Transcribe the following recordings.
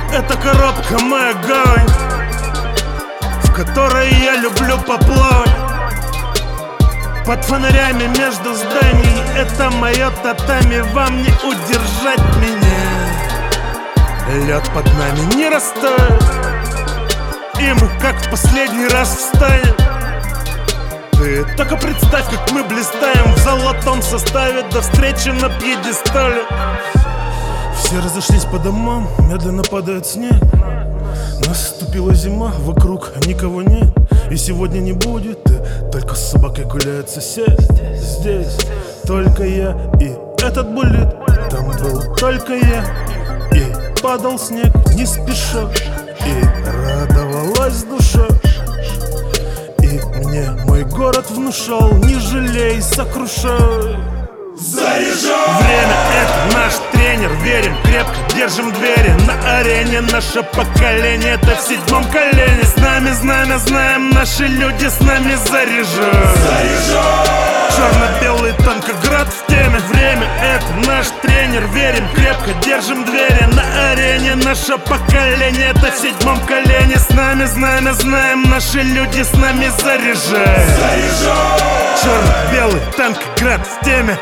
Это коробка моя гавань, в которой я люблю поплавать. Под фонарями между зданий это мое татами, вам не удержать меня. Лед под нами не растает, и мы как в последний раз встанем. Ты только представь, как мы блистаем в золотом составе до встречи на пьедестале. Все разошлись по домам, медленно падает снег. Наступила зима, вокруг никого нет. И сегодня не будет, только с собакой гуляет сосед. Здесь только я и этот буллит. Там был только я, и падал снег не спеша, и радовалась душа. И мне мой город внушал: не жалей, сокрушай. Заряжай! Время — это наш тренер, верим крепко, держим двери на арене. Наше поколение — это в седьмом колене. С нами знамя, знаем, наши люди с нами. Заряжай! Заряжай! Черно-белый танкоград в теме. Время — это наш тренер, верим крепко, держим двери на арене. Наше поколение — это в седьмом колене. С нами знамя, знаем, наши люди с нами. Заряжай! Заряжай! Черно-белый танкоград в теме.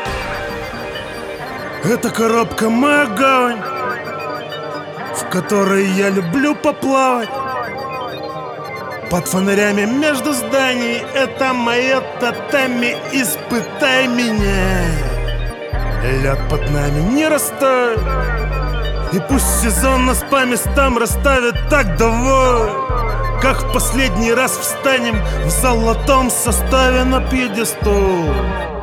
Это коробка моя гавань, в которой я люблю поплавать. Под фонарями между зданий это мое татами, испытай меня. Лед под нами не растает, и пусть сезон нас по местам расставит. Так давай, как в последний раз встанем в золотом составе на пьедестал.